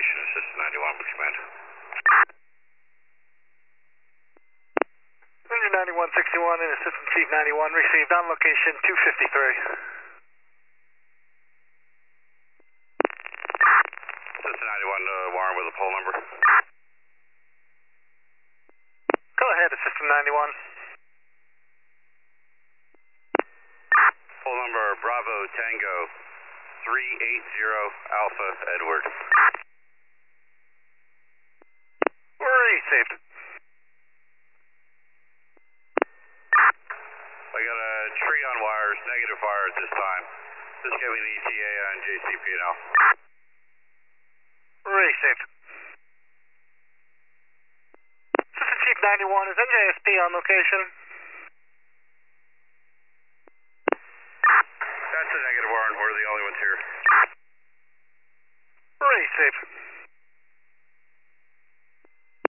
location, Assistant 91, please command. Ranger 9161 and Assistant Chief 91 received on location 253. Assistant 91, Warren with a poll number. Go ahead, Assistant 91. Poll number Bravo Tango 380 Alpha Edward. Received. I got a tree on wires, negative fire at this time. Just give me an ETA on JCP now. Received. Assistant Chief 91, is NJSP on location? That's a negative, Warren. We're the only ones here. Received.